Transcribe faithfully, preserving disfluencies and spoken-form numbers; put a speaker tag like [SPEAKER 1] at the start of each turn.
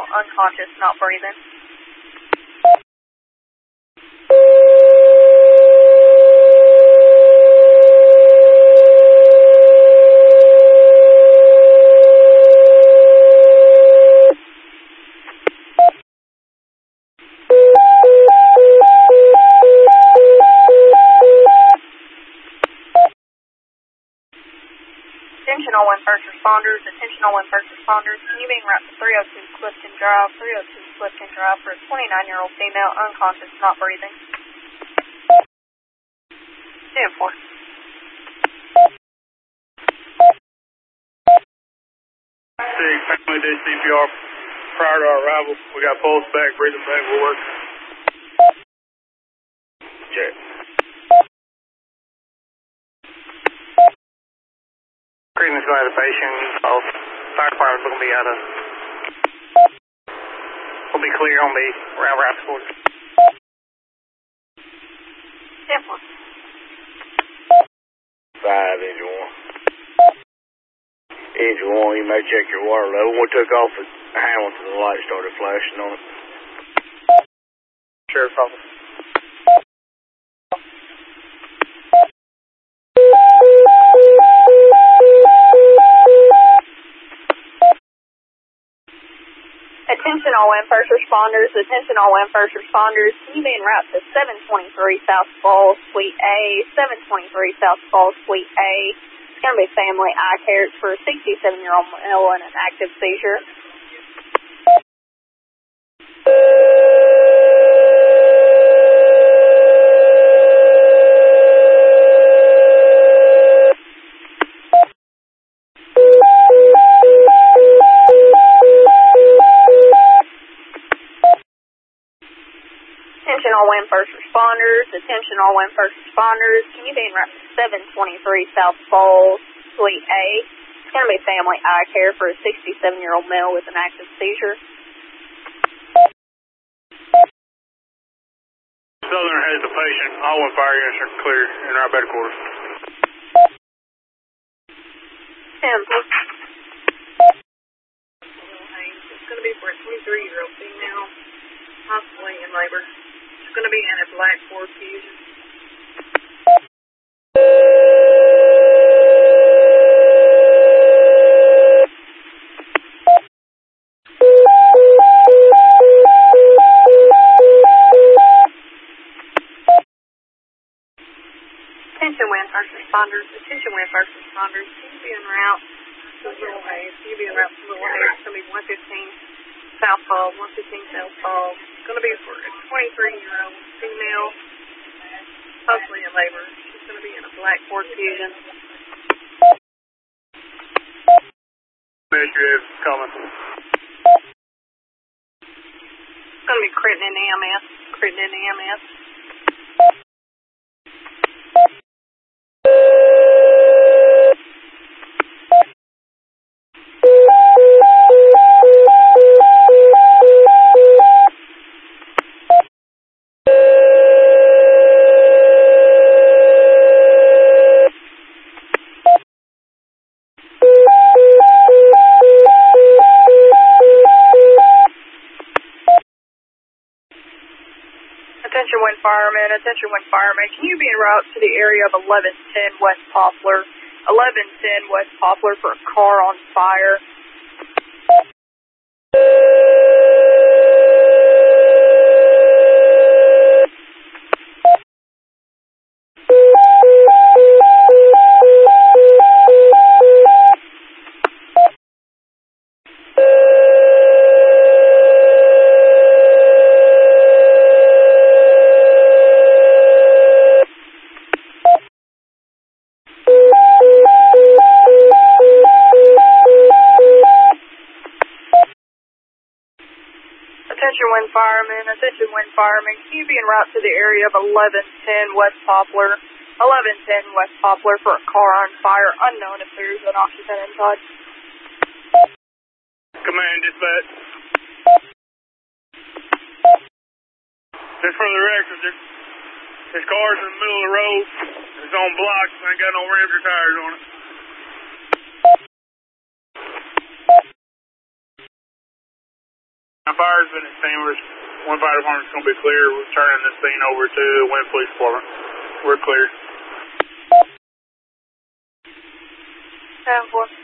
[SPEAKER 1] unconscious, not breathing. Attention all one first responders, attention all one first responders. Can you be en route to three oh two Clifton Drive, three oh two Clifton Drive for a twenty-nine-year-old female, unconscious, not breathing. ten four.
[SPEAKER 2] Six, family did C P R prior to our arrival. We got pulse back, breathing back, we'll work. Check. Creighton's going to have a patient. Oh, fire department's going to be out of. We'll be clear on the round route support.
[SPEAKER 1] ten four.
[SPEAKER 3] Five, engine one. Engine one, you may check your water level. We took off at Hamilton, the light started flashing on it.
[SPEAKER 2] Sheriff's office.
[SPEAKER 1] Attention all one first responders, attention all one first responders. Can you be en route to seven twenty-three South Falls, Suite A, seven twenty-three South Falls, Suite A. It's going to be family eye care. It's for a sixty-seven-year-old male in an active seizure. Attention all one first responders, attention all one first responders. Can you be en route to seven twenty-three South Falls, Suite A? It's going to be family eye care for a sixty-seven-year-old male with an active seizure.
[SPEAKER 2] Southern has the patient. All one fire units are clear in our bed quarters.
[SPEAKER 1] ten four.
[SPEAKER 4] It's going to be for a twenty-three-year-old female, possibly in labor. It's going to be in a black four fusion. Attention wind first responders, attention wind first responders. Can you be en route to Little Hayes? Can you be en route to Little Hayes? It's going to be one fifteen South Falls, one fifteen South Falls. It's going to be for a twenty-three-year-old female, possibly in labor. She's going to be in a black Ford Fusion.
[SPEAKER 2] Ministry is coming.
[SPEAKER 4] It's going to be Creighton and E M S. Creighton and E M S.
[SPEAKER 1] Attention wind firemen, attention wind firemen. Can you be en route to the area of eleven ten West Poplar? eleven ten West Poplar for a car on fire. Attention wind firemen, attention wind firemen. Can you be en route to the area of eleven ten West Poplar? eleven ten West Poplar for a car on fire, unknown if there's an occupant inside.
[SPEAKER 2] Command dispatch. Just for the record, this, this car's in the middle of the road. It's on blocks. Ain't got no rims or tires on it. My fire's been extinguished. One fire department's going to be clear. We're turning this thing over to the Wynn Police Department. We're clear.
[SPEAKER 4] Seven four.